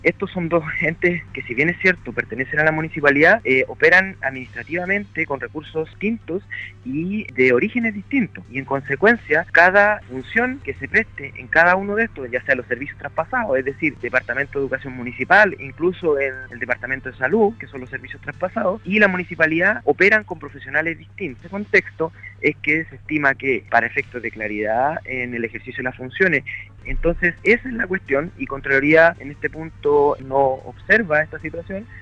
Estos son dos entes que, si bien es cierto, pertenecen a la municipalidad, operan administrativamente con recursos distintos y de orígenes distintos. Y en consecuencia, cada función que se preste en cada uno de estos, ya sea los servicios traspasados, es decir, Departamento de Educación Municipal, incluso el Departamento de Salud, que son los servicios traspasados, y la municipalidad operan con profesionales distintos. El contexto es que se estima que, para efectos de claridad en el ejercicio de las funciones, entonces esa es la cuestión, y Contraloría en este punto no observa esta situación,